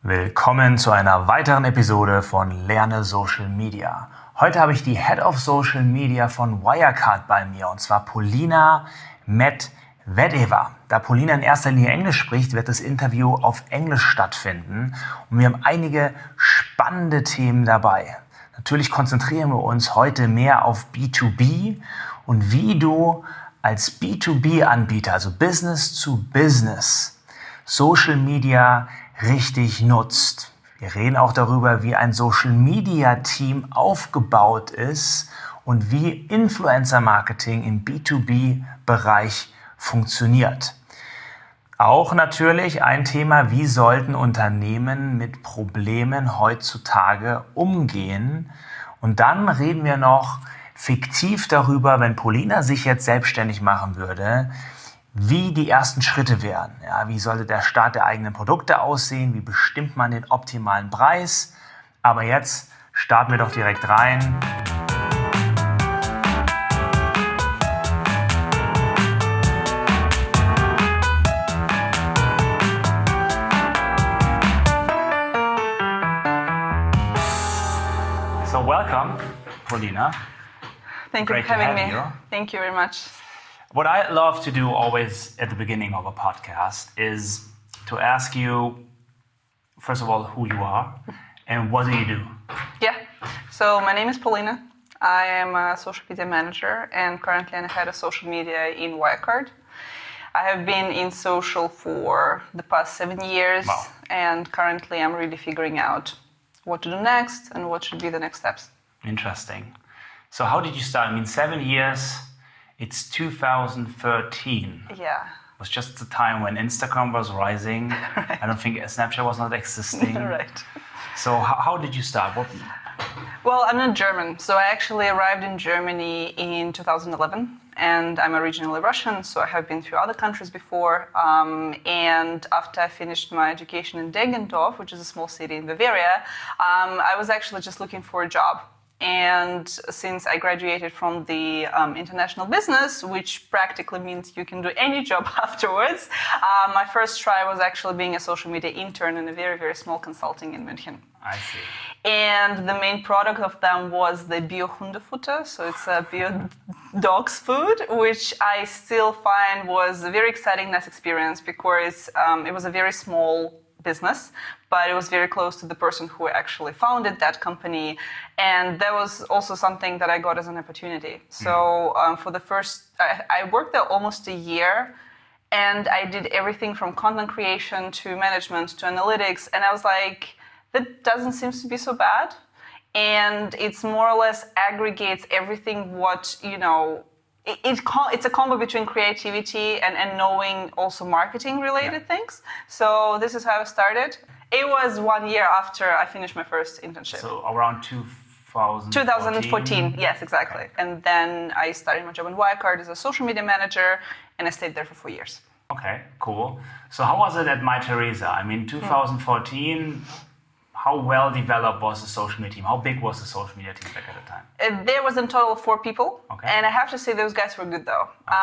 Willkommen zu einer weiteren Episode von Lerne Social Media. Heute habe ich die Head of Social Media von Wirecard bei mir, und zwar Polina Medvedeva. Da Polina in erster Linie Englisch spricht, wird das Interview auf Englisch stattfinden und wir haben einige spannende Themen dabei. Natürlich konzentrieren wir uns heute mehr auf B2B und wie du als B2B-Anbieter, also Business to Business, Social Media richtig nutzt. Wir reden auch darüber, wie ein Social Media Team aufgebaut ist und wie Influencer Marketing im B2B-Bereich funktioniert. Auch natürlich ein Thema, wie sollten Unternehmen mit Problemen heutzutage umgehen. Und dann reden wir noch fiktiv darüber, wenn Polina sich jetzt selbstständig machen würde, wie die ersten Schritte wären. Ja, wie sollte der Start der eigenen Produkte aussehen? Wie bestimmt man den optimalen Preis? Aber jetzt starten wir doch direkt rein. So welcome, Polina. Thank you Great for having to have me. you. Thank you very much. What I love to do always at the beginning of a podcast is to ask you, first of all, who you are and what do you do? Yeah. So my name is Polina. I am a social media manager and currently I'm head of social media in Wirecard. I have been in social for the past 7 years. Wow. And currently I'm really figuring out what to do next and what should be the next steps. Interesting. So how did you start? I mean, 7 years, it's 2013. Yeah. It was just the time when Instagram was rising. Right. I don't think Snapchat was not existing. Right. So how did you start? Well, I'm not German, so I actually arrived in Germany in 2011, and I'm originally Russian, so I have been through other countries before. And after I finished my education in Deggendorf, which is a small city in Bavaria, I was actually just looking for a job. And since I graduated from the international business, which practically means you can do any job afterwards, my first try was actually being a social media intern in a very, very small consulting in München. I see. And the main product of them was the Bio-Hundefutter, so it's a bio dog's food, which I still find was a very exciting, nice experience because it was a very small business, but it was very close to the person who actually founded that company. And that was also something that I got as an opportunity. So for the first, I worked there almost a year, and I did everything from content creation to management to analytics. And I was like, that doesn't seem to be so bad. And it's more or less aggregates everything what, you know, it's a combo between creativity and knowing also marketing related things. So this is how I started. It was 1 year after I finished my first internship. So around 2014, yes, exactly. Okay. And then I started my job in Wirecard as a social media manager, and I stayed there for 4 years. Okay, cool. So how was it at MyTheresa? I mean, 2014, how well developed was the social media team? How big was the social media team back at the time? There was in total 4 people, Okay. and I have to say those guys were good though.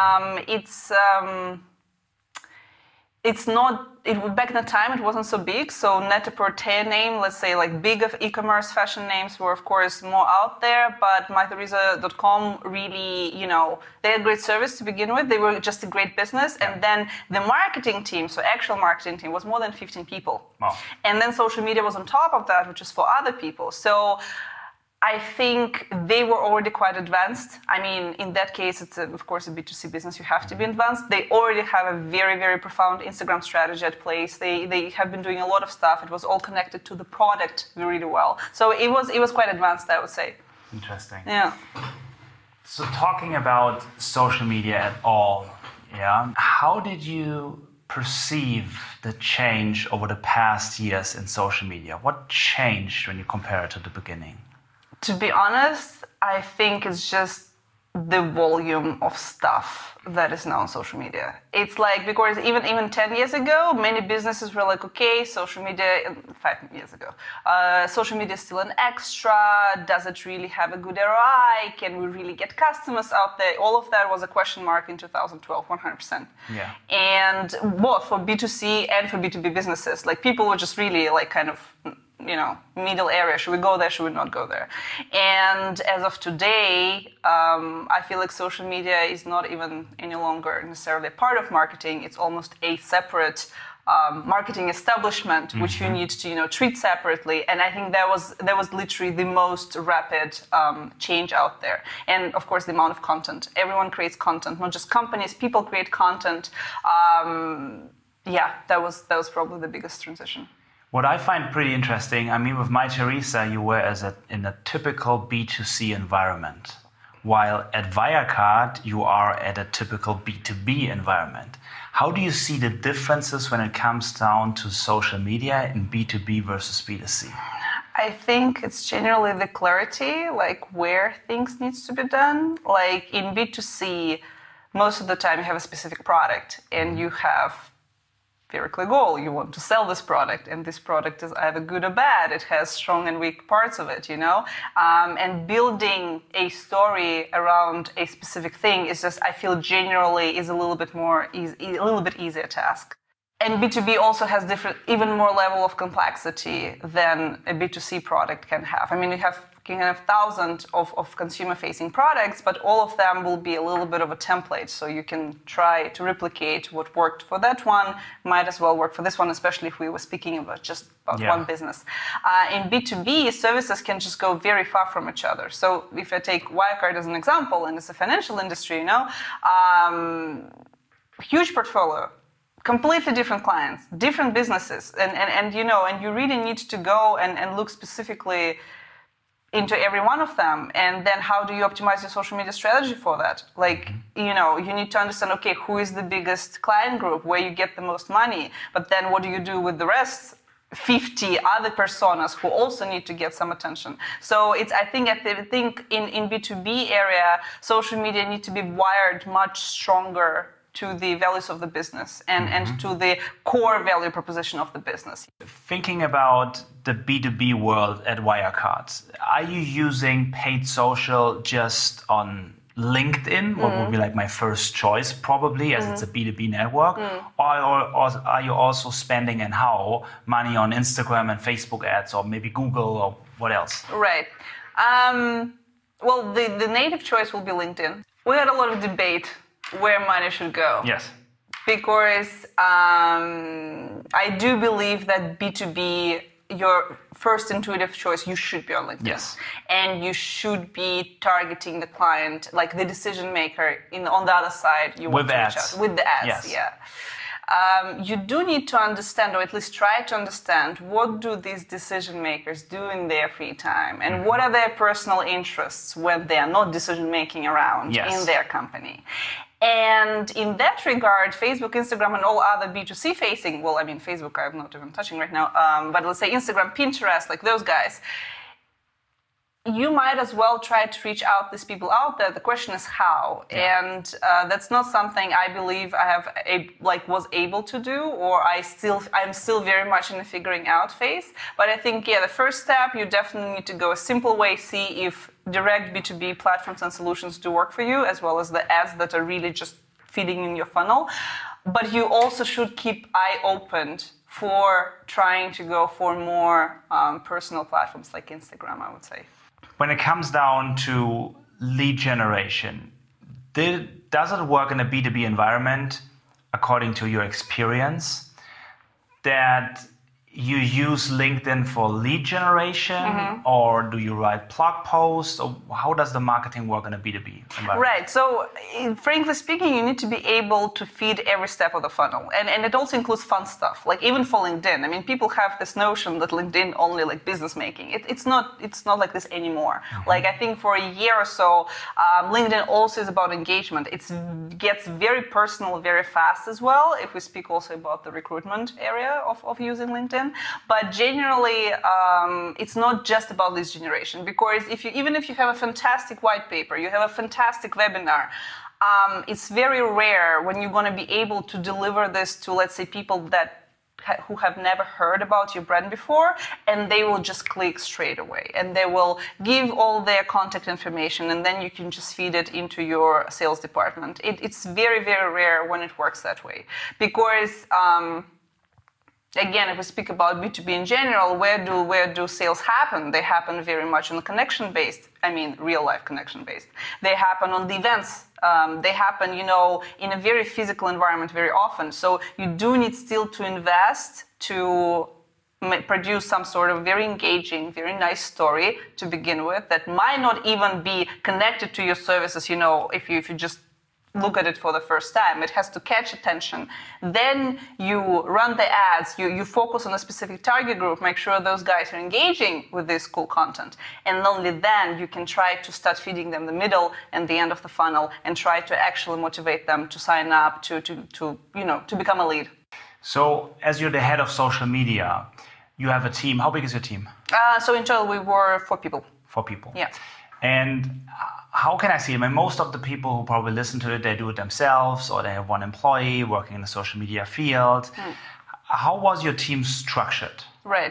It's not, back in the time it wasn't so big, so Net-a-Porter name, let's say like big of e-commerce fashion names were of course more out there, but mytheresa.com really, you know, they had great service to begin with, they were just a great business, and then the marketing team, so actual marketing team was more than 15 people. Wow. And then social media was on top of that, which is for other people. So I think they were already quite advanced. I mean, in that case, it's of course a B2C business. You have to be advanced. They already have a very, very profound Instagram strategy at place. They have been doing a lot of stuff. It was all connected to the product really well. So it was quite advanced, I would say. Interesting. Yeah. So talking about social media at all, yeah, how did you perceive the change over the past years in social media? What changed when you compare it to the beginning? To be honest, I think it's just the volume of stuff that is now on social media. It's like, because even 10 years ago, many businesses were like, okay, social media, 5 years ago, social media is still an extra. Does it really have a good ROI? Can we really get customers out there? All of that was a question mark in 2012, 100%. Yeah. And both for B2C and for B2B businesses, like people were just really like kind of, middle area. Should we go there? Should we not go there? And as of today, I feel like social media is not even any longer necessarily a part of marketing. It's almost a separate marketing establishment, which you need to, treat separately. And I think that was literally the most rapid change out there. And of course, the amount of content. Everyone creates content, not just companies. People create content. That was probably the biggest transition. What I find pretty interesting, I mean, with My Teresa, you were in a typical B2C environment, while at Wirecard, you are at a typical B2B environment. How do you see the differences when it comes down to social media in B2B versus B2C? I think it's generally the clarity, like where things needs to be done. Like in B2C, most of the time you have a specific product and you have very clear goal. You want to sell this product, and this product is either good or bad. It has strong and weak parts of it, and building a story around a specific thing is just, I feel, generally is a little bit easier task. And B2B also has even more level of complexity than a B2C product can have. I mean, you can have thousands of consumer-facing products, but all of them will be a little bit of a template. So you can try to replicate what worked for that one, might as well work for this one, especially if we were speaking about one business. In B2B, services can just go very far from each other. So if I take Wirecard as an example, and it's a financial industry, huge portfolio, completely different clients, different businesses, and you really need to go and look specifically into every one of them. And then how do you optimize your social media strategy for that? Like, you need to understand, okay, who is the biggest client group, where you get the most money, but then what do you do with the rest 50 other personas who also need to get some attention? So I think in B2B area, social media need to be wired much stronger to the values of the business and to the core value proposition of the business. Thinking about the B2B world at Wirecard, are you using paid social just on LinkedIn, what would be like my first choice probably, as it's a B2B network, or are you also spending, and how, money on Instagram and Facebook ads, or maybe Google, or what else? Right. Well, the native choice will be LinkedIn. We had a lot of debate where money should go. Yes. Because I do believe that B2B, your first intuitive choice, you should be on LinkedIn. Yes. And you should be targeting the client, like the decision maker on the other side. You want with to ads. Reach out. With the ads, yes. Yeah. You do need to understand, or at least try to understand, what do these decision makers do in their free time, and what are their personal interests when they are not decision making around in their company. And in that regard, Facebook, Instagram, and all other B2C facing, well, I mean, Facebook I'm not even touching right now, but let's say Instagram, Pinterest, like those guys, you might as well try to reach out these people out there. The question is how, and that's not something I believe I have was able to do, or I'm still very much in the figuring out phase. But I think the first step, you definitely need to go a simple way, see if direct B2B platforms and solutions do work for you, as well as the ads that are really just feeding in your funnel. But you also should keep eye opened for trying to go for more personal platforms like Instagram, I would say. When it comes down to lead generation, does it work in a B2B environment, according to your experience, that you use LinkedIn for lead generation, or do you write blog posts, or how does the marketing work in a B2B environment? Right. So, frankly speaking, you need to be able to feed every step of the funnel, and it also includes fun stuff. Like even for LinkedIn, I mean, people have this notion that LinkedIn only like business making. It's not like this anymore. Like I think for a year or so, LinkedIn also is about engagement. It gets very personal very fast as well. If we speak also about the recruitment area of using LinkedIn. LinkedIn. But generally, it's not just about lead generation, because even if you have a fantastic white paper, you have a fantastic webinar, it's very rare when you're going to be able to deliver this to, let's say, people who have never heard about your brand before, and they will just click straight away, and they will give all their contact information, and then you can just feed it into your sales department. It's very, very rare when it works that way, because again, if we speak about B2B in general, where do sales happen? They happen very much on connection-based, real life connection-based. They happen on the events. They happen, in a very physical environment very often. So you do need still to invest to produce some sort of very engaging, very nice story to begin with that might not even be connected to your services, if you just look at it for the first time. It has to catch attention. Then you run the ads, you focus on a specific target group, make sure those guys are engaging with this cool content. And only then you can try to start feeding them the middle and the end of the funnel and try to actually motivate them to sign up, to become a lead. So as you're the head of social media, you have a team. How big is your team? So in total we were 4 people. 4 people. Yeah. And how can I see? Most of the people who probably listen to it, they do it themselves, or they have one employee working in the social media field. How was your team structured? Right.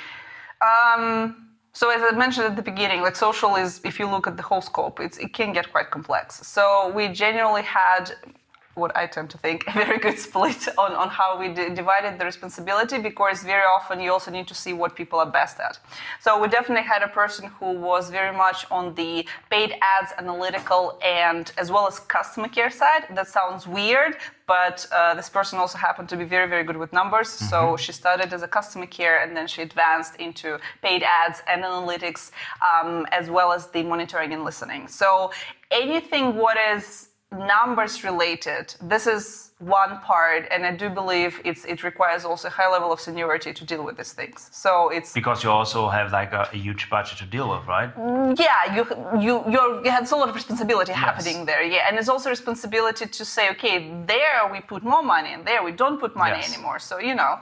So as I mentioned at the beginning, like social is, if you look at the whole scope, it can get quite complex. So we generally had, what I tend to think, a very good split on how we divided the responsibility, because very often you also need to see what people are best at. So we definitely had a person who was very much on the paid ads, analytical, and as well as customer care side. That sounds weird, but this person also happened to be very, very good with numbers. Mm-hmm. So she started as a customer care, and then she advanced into paid ads and analytics, as well as the monitoring and listening. So anything what is numbers related, this is one part, and I do believe it requires also a high level of seniority to deal with these things. So it's because you also have like a huge budget to deal with, right? Yeah, you have a lot of responsibility happening there. Yeah, and it's also responsibility to say, okay, there we put more money, and there we don't put money anymore. So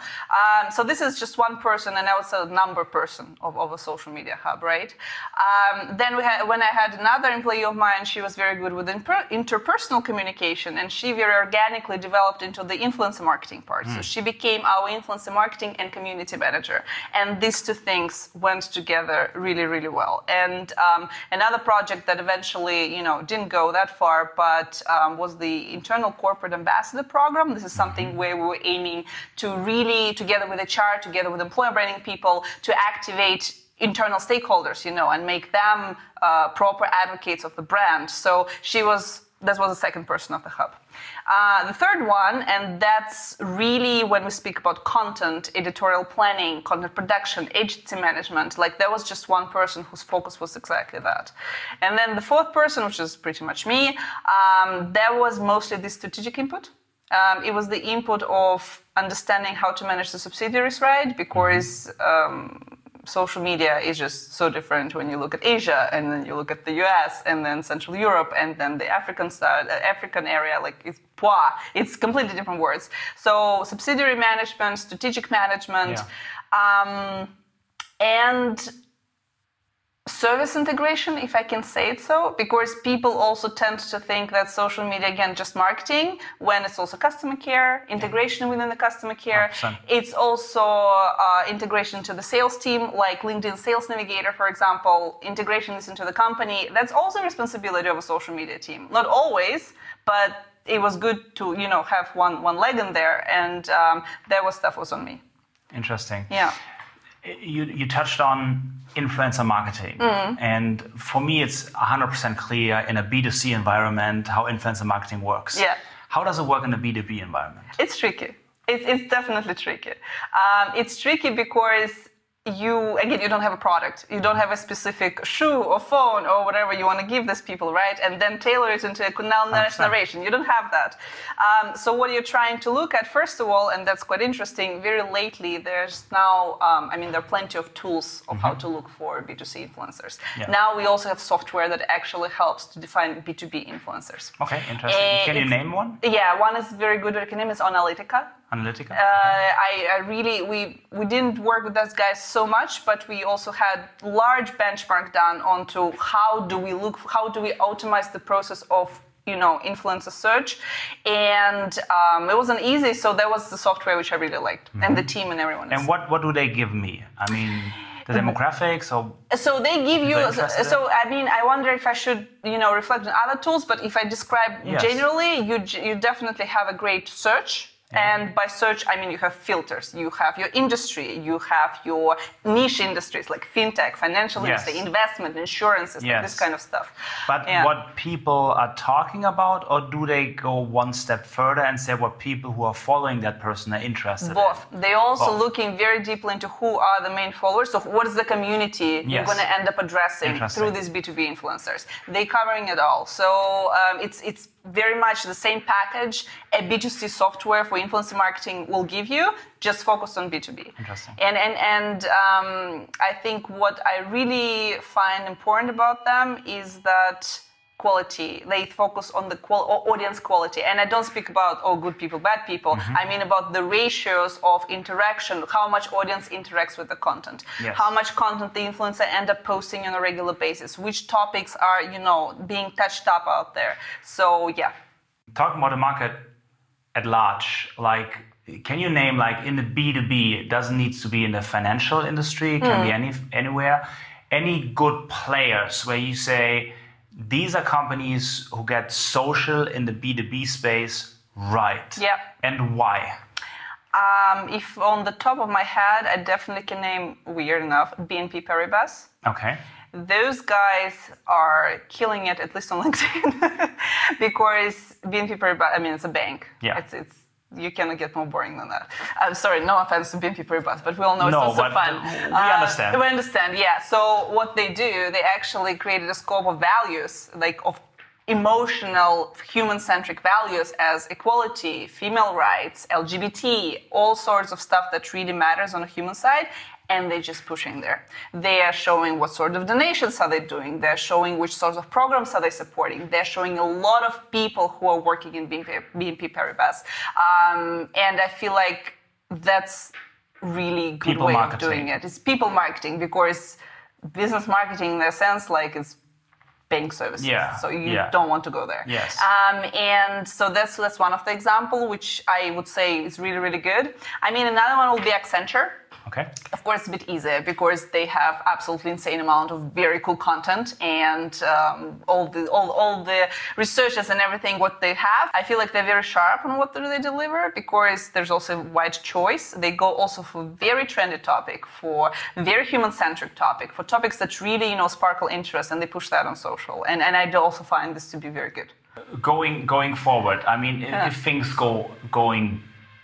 so this is just one person, and I was a number person of a social media hub, right? Then when I had another employee of mine, she was very good with interpersonal communication, and she very organically developed into the influencer marketing part. So she became our influencer marketing and community manager. And these two things went together really, really well. And another project that eventually, didn't go that far, but was the internal corporate ambassador program. This is something where we were aiming to really, together with HR, together with employer branding people, to activate internal stakeholders, and make them proper advocates of the brand. So that was the second person of the hub. The third one, and that's really when we speak about content, editorial planning, content production, agency management, like there was just one person whose focus was exactly that. And then the fourth person, which is pretty much me, that was mostly the strategic input. It was the input of understanding how to manage the subsidiaries, right? Because social media is just so different when you look at Asia, and then you look at the US, and then Central Europe, and then the African side, African area, like it's completely different words. So subsidiary management, strategic management, and service integration, if I can say it so, because people also tend to think that social media, again, just marketing, when it's also customer care, integration within the customer care. 100%. It's also integration to the sales team, like LinkedIn Sales Navigator, for example, integration into the company. That's also responsibility of a social media team. Not always, but it was good to, have one leg in there, and that stuff was on me. Interesting. Yeah. You touched on influencer marketing. And for me, it's 100% clear in a B2C environment how influencer marketing works. Yeah. How does it work in a B2B environment? It's tricky. It's definitely tricky. It's tricky because you don't have a product. You don't have a specific shoe or phone or whatever you want to give these people, right? And then tailor it into a narration. You don't have that. So what you're trying to look at, first of all, and that's quite interesting, very lately there's now, there are plenty of tools of how to look for B2C influencers. Yeah. Now we also have software that actually helps to define B2B influencers. Okay, interesting. Can you name one? Yeah, one is very good. I can name is Analytica. Analytica? We didn't work with those guys so much, but we also had large benchmark done onto how do we automate the process of influencer search, and it wasn't easy. So that was the software which I really liked, and the team and everyone else. And what do they give me? I mean, the demographics or? So they give you. So I mean, I wonder if I should reflect on other tools, but if I describe generally, you definitely have a great search. And by search, I mean you have filters, you have your industry, you have your niche industries like fintech, financial industry, investment, insurances, like this kind of stuff. But what people are talking about, or do they go one step further and say what people who are following that person are interested in? Both. They're also looking very deeply into who are the main followers, so what is the community you're going to end up addressing through these B2B influencers. They're covering it all. So it's very much the same package a B2C software for influencer marketing will give you, just focused on B2B. Interesting. And I think what I really find important about them is that quality. They focus on the audience quality. And I don't speak about, good people, bad people. I mean about the ratios of interaction, how much audience interacts with the content, how much content the influencer end up posting on a regular basis, which topics are, being touched up out there. So, yeah. Talking about the market at large, like, can you name, like, in the B2B, it doesn't need to be in the financial industry, it can be anywhere, any good players where you say, these are companies who get social in the B2B space right. Yeah. And why? If on the top of my head, I definitely can name, weird enough, BNP Paribas. Okay. Those guys are killing it, at least on LinkedIn, because BNP Paribas, I mean, it's a bank. Yeah. It's you cannot get more boring than that. I'm sorry, no offense to BNP Paribas, but we all know it's not so fun. We understand. We understand, yeah. So what they do, they actually created a scope of values, like of emotional, human-centric values as equality, female rights, LGBT, all sorts of stuff that really matters on a human side. And they're just pushing there. They are showing what sort of donations are they doing. They're showing which sorts of programs are they supporting. They're showing a lot of people who are working in BNP Paribas. And I feel like that's really good people way marketing. Of doing it. It's people marketing, because business marketing in a sense, like, it's bank services. Yeah. So you don't want to go there. Yes. And so that's one of the example, which I would say is really, really good. I mean, another one will be Accenture. Okay. Of course, it's a bit easier because they have absolutely insane amount of very cool content and all the researchers and everything what they have. I feel like they're very sharp on what they deliver, because there's also a wide choice. They go also for very trendy topic, for very human-centric topic, for topics that really sparkle interest, and they push that on social. And I do also find this to be very good. Going forward, I mean, if things going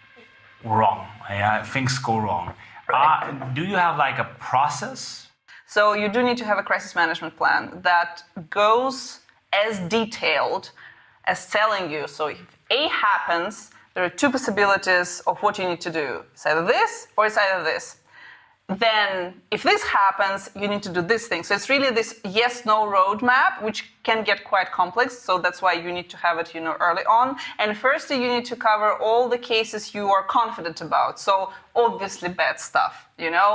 wrong, things go wrong. Do you have like a process? So you do need to have a crisis management plan that goes as detailed as telling you. So if A happens, there are two possibilities of what you need to do. It's either this or it's either this. Then if this happens, you need to do this thing. So it's really this yes-no roadmap, which can get quite complex. So that's why you need to have it, early on. And firstly, you need to cover all the cases you are confident about. So obviously bad stuff,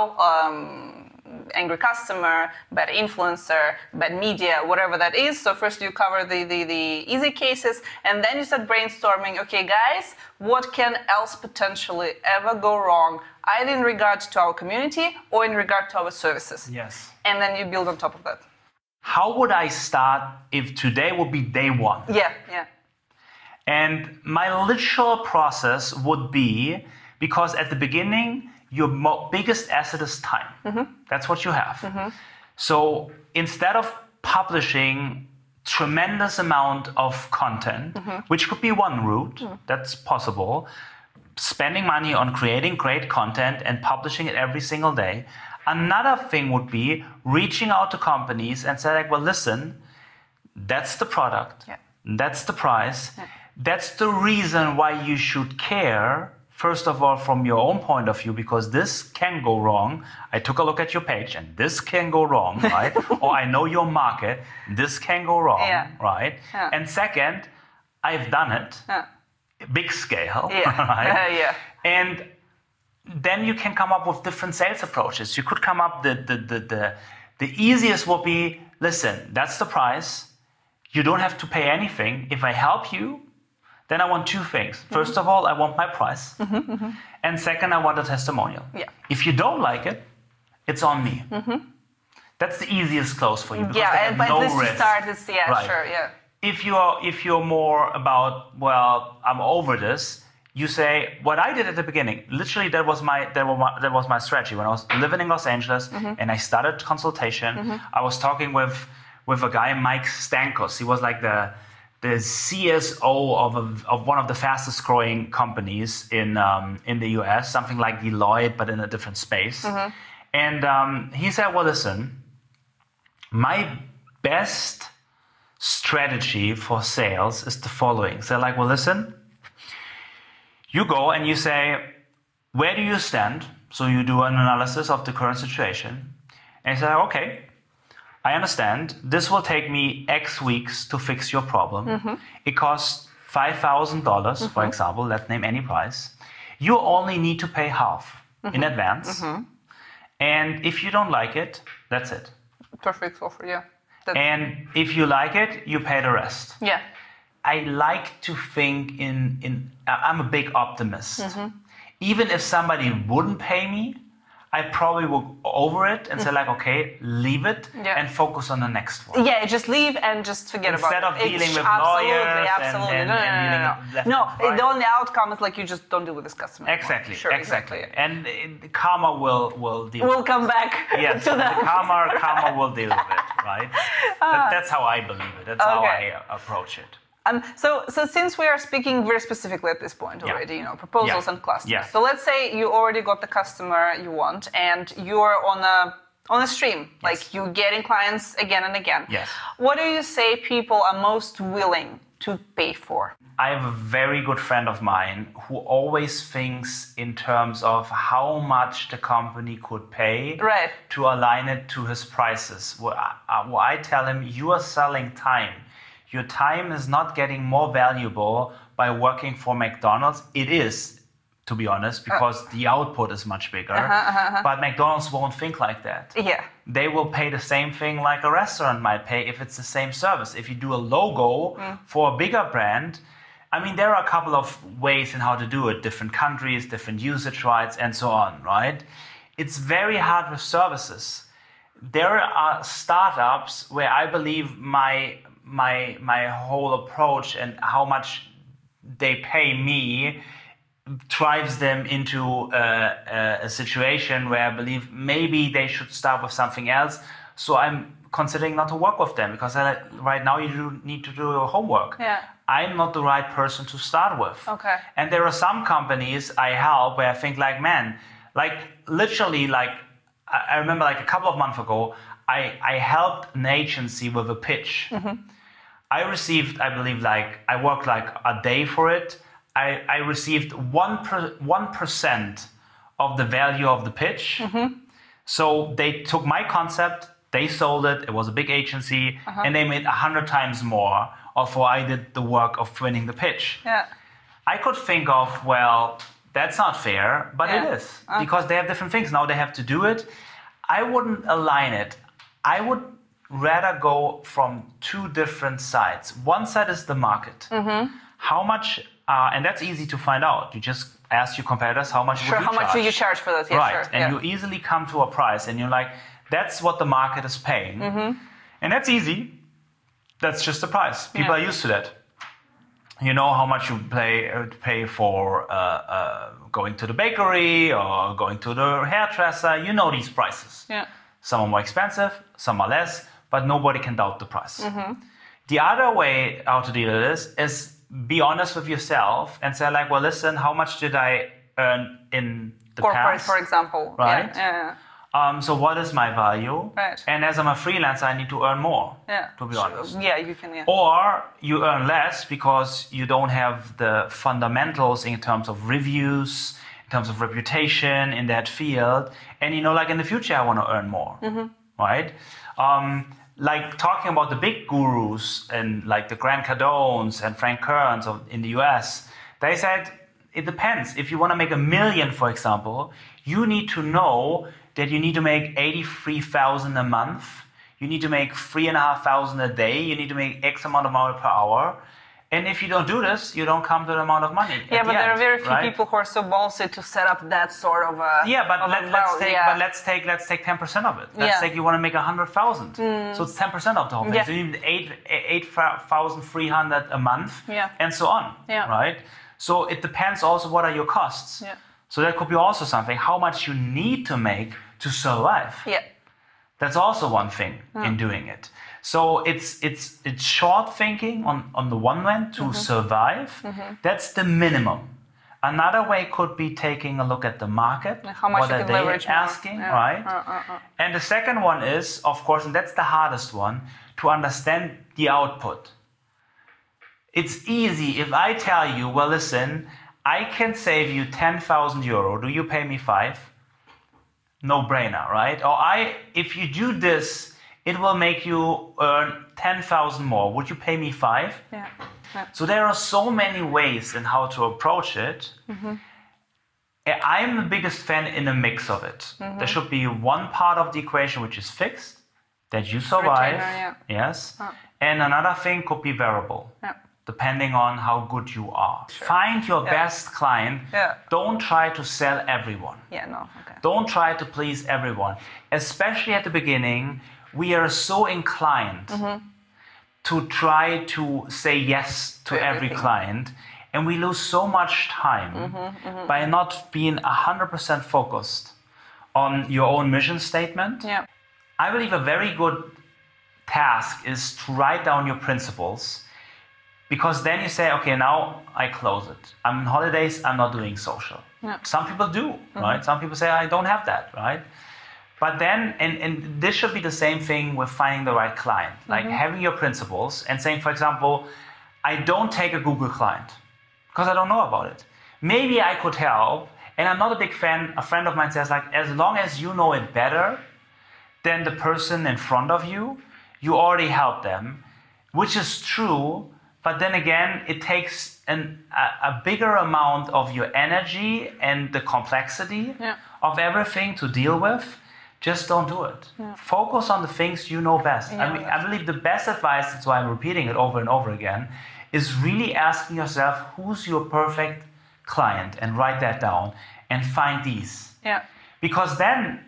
angry customer, bad influencer, bad media, whatever that is. So first you cover the easy cases, and then you start brainstorming, okay, guys, what can else potentially ever go wrong, either in regard to our community or in regard to our services. Yes. And then you build on top of that. How would I start if today would be day one? Yeah. And my literal process would be, because at the beginning, your biggest asset is time. Mm-hmm. That's what you have. Mm-hmm. So instead of publishing tremendous amount of content, which could be one route, that's possible, spending money on creating great content and publishing it every single day. Another thing would be reaching out to companies and say, like, well, listen, that's the product, that's the price, that's the reason why you should care. First of all, from your own point of view, because this can go wrong. I took a look at your page and this can go wrong, right? Or I know your market, this can go wrong, right? Yeah. And second, I've done it. Yeah. big scale, Yeah. right? Yeah. And then you can come up with different sales approaches. You could come up the easiest would be, listen, that's the price. You don't have to pay anything. If I help you, then I want two things. First of all, I want my price. And second, I want a testimonial. Yeah. If you don't like it, it's on me. That's the easiest close for you. Because Yeah, they have but no at least risk. to start, it's, yeah, Right. sure, yeah. If you're more about, well, I'm over this, you say, what I did at the beginning, literally that was my strategy. When I was living in Los Angeles and I started consultation, I was talking with a guy, Mike Stankos. He was like the CSO of one of the fastest growing companies in the US, something like Deloitte, but in a different space. And he said, well, listen, my best strategy for sales is the following. So like, well, listen, you go and you say, where do you stand? So you do an analysis of the current situation. And you say, okay, I understand. This will take me X weeks to fix your problem. It costs $5,000, for example. Let's name any price. You only need to pay half in advance. And if you don't like it, that's it. Perfect offer, yeah. And if you like it, you pay the rest. Yeah. I like to think I'm a big optimist. Even if somebody wouldn't pay me, I probably would over it and say like, okay, leave it and focus on the next one. Yeah, just leave and just forget Instead about it. of dealing with absolutely, lawyers absolutely. and No, dealing no, the only outcome is like you just don't deal with this customer anymore. Exactly, Sure, exactly. And the karma will deal We'll with come back yes, to the that. karma will deal with it, right? That's how I believe it. That's how I approach it. So since we are speaking very specifically at this point already, you know, proposals and clusters. Yeah. So let's say you already got the customer you want and you're on a stream, like you're getting clients again and again. Yes. What do you say people are most willing to pay for? I have a very good friend of mine who always thinks in terms of how much the company could pay to align it to his prices. What I tell him, you are selling time. Your time is not getting more valuable by working for McDonald's. It is, to be honest, because the output is much bigger. But McDonald's won't think like that. Yeah. They will pay the same thing like a restaurant might pay if it's the same service. If you do a logo for a bigger brand, I mean, there are a couple of ways in how to do it. Different countries, different usage rights, and so on, right? It's very hard with services. There are startups where I believe my whole approach and how much they pay me drives them into a situation where I believe maybe they should start with something else. So I'm considering not to work with them because right now you need to do your homework. Yeah. I'm not the right person to start with. Okay. And there are some companies I help where I think like, man, like literally like, I remember like a couple of months ago, I helped an agency with a pitch. I received, I believe, like I worked like a day for it. I received 1% of the value of the pitch. So they took my concept, they sold it. It was a big agency, and they made 100 times more of what I did the work of winning the pitch. Yeah. I could think of, well, that's not fair, but it is because they have different things. Now they have to do it. I wouldn't align it. I would rather go from two different sides. One side is the market. How much, and that's easy to find out. You just ask your competitors how much would you charge. How much do you charge for that? Yeah, right, sure. and you easily come to a price, and you're like, that's what the market is paying, and that's easy. That's just the price. People are used to that. You know how much you pay for going to the bakery or going to the hairdresser. You know these prices. Yeah. Some are more expensive, some are less, but nobody can doubt the price. The other way how to deal with this is be honest with yourself and say like, well, listen, how much did I earn in the corporate, past? for example. Right. Yeah. So what is my value? Right. And as I'm a freelancer, I need to earn more, Yeah. to be honest. Yeah, you can. Yeah. Or you earn less because you don't have the fundamentals in terms of reviews, in terms of reputation in that field. And you know, like in the future, I want to earn more, right? Like talking about the big gurus and like the Grant Cardones and Frank Kerns in the US, They said, it depends. If you want to make $1 million, for example, you need to know that you need to make 83,000 a month. You need to make 3,500 a day. You need to make X amount of money per hour. And if you don't do this, you don't come to the amount of money. Yeah, but there are very few right? people who are so ballsy to set up that sort of a. Yeah, but let's take 10% of it. Let's take you want to make 100,000. So it's 10% of the whole thing. Yeah. So you need 8,300 a month, and so on. Yeah. Right. So it depends also what are your costs. Yeah. So that could be also something. How much you need to make to survive. Yeah. That's also one thing in doing it. So it's short thinking on the one hand to survive. That's the minimum. Another way could be taking a look at the market. How much what you are can they leverage more. asking, right? And the second one is, of course, and that's the hardest one, to understand the output. It's easy if I tell you, well, listen, I can save you 10,000 euro. Do you pay me 5? No brainer, right? Or if you do this, it will make you earn 10,000 more. Would you pay me 5? Yeah. So there are so many ways in how to approach it. I'm the biggest fan in a mix of it. There should be one part of the equation which is fixed, that you survive. Retainer, Yes. And another thing could be variable. Depending on how good you are. Find your best client. Don't try to sell everyone. Don't try to please everyone. Especially at the beginning, we are so inclined to try to say yes to every client, and we lose so much time by not being 100% focused on your own mission statement. I believe a very good task is to write down your principles. Because then you say, okay, now I close it. I'm on holidays, I'm not doing social. Some people do, right? Some people say, I don't have that, right? But then, and this should be the same thing with finding the right client. Like having your principles and saying, for example, I don't take a Google client because I don't know about it. Maybe I could help, and I'm not a big fan. A friend of mine says, like, as long as you know it better than the person in front of you, you already help them, which is true. But then again, it takes a bigger amount of your energy and the complexity of everything to deal with. Just don't do it. Focus on the things you know best. I believe the best advice, that's why I'm repeating it over and over again, is really asking yourself, who's your perfect client? And write that down and find these. Because then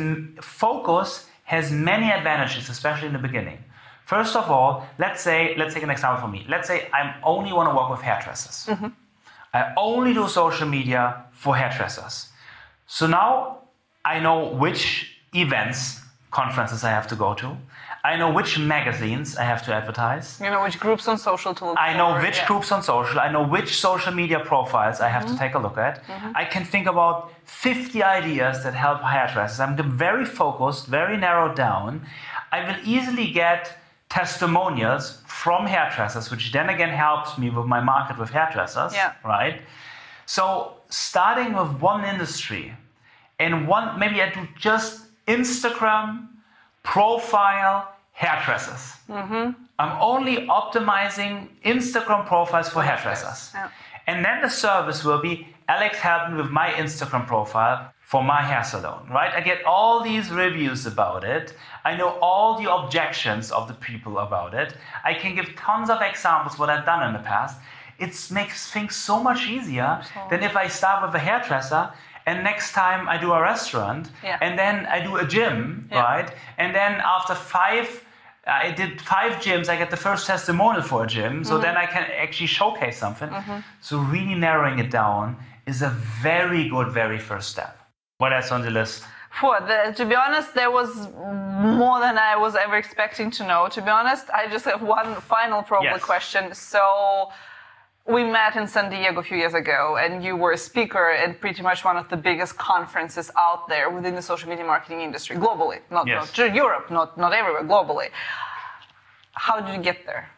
focus has many advantages, especially in the beginning. First of all, let's take an example for me. Let's say I only want to work with hairdressers. I only do social media for hairdressers. So now I know which events, conferences I have to go to. I know which magazines I have to advertise. You know which groups on social to look I know which groups on social. I know which social media profiles I have to take a look at. I can think about 50 ideas that help hairdressers. I'm very focused, very narrowed down. I will easily get testimonials from hairdressers, which then again helps me with my market with hairdressers, right? So starting with one industry and maybe I do just Instagram profile hairdressers. I'm only optimizing Instagram profiles for hairdressers. And then the service will be, Alex helped me with my Instagram profile for my hair salon, right? I get all these reviews about it. I know all the objections of the people about it. I can give tons of examples what I've done in the past. It makes things so much easier than if I start with a hairdresser and next time I do a restaurant and then I do a gym, right? And then after I did 5 gyms, I get the first testimonial for a gym. So then I can actually showcase something. So really narrowing it down is a very good, very first step. What else on the list? To be honest, there was more than I was ever expecting to know. To be honest, I just have one final probably question. So we met in San Diego a few years ago, and you were a speaker at pretty much one of the biggest conferences out there within the social media marketing industry globally, not Europe, not everywhere, globally. How did you get there?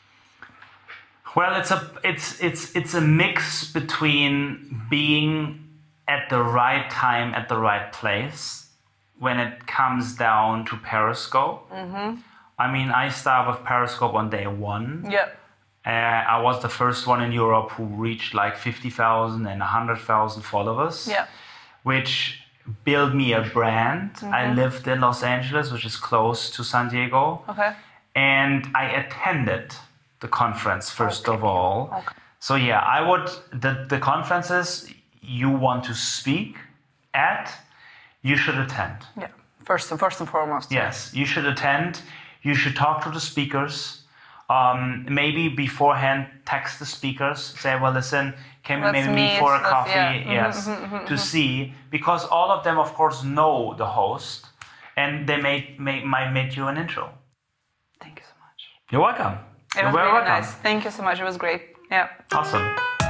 Well, it's a mix between being at the right time, at the right place, when it comes down to Periscope. I mean, I start with Periscope on day 1. I was the first one in Europe who reached like 50,000 and 100,000 followers, Yeah. which built me a brand. I lived in Los Angeles, which is close to San Diego. Okay. And I attended the conference first of all. Okay. So yeah, I would, the conferences you want to speak at, you should attend. Yeah. First and foremost. Yes, you should attend. You should talk to the speakers. Maybe beforehand text the speakers. Say, well, listen, can we maybe meet for a coffee? Yes, to see, because all of them, of course, know the host, and they might make you an intro. Thank you so much. You're welcome. It was really nice. Thank you so much. It was great. Yeah. Awesome.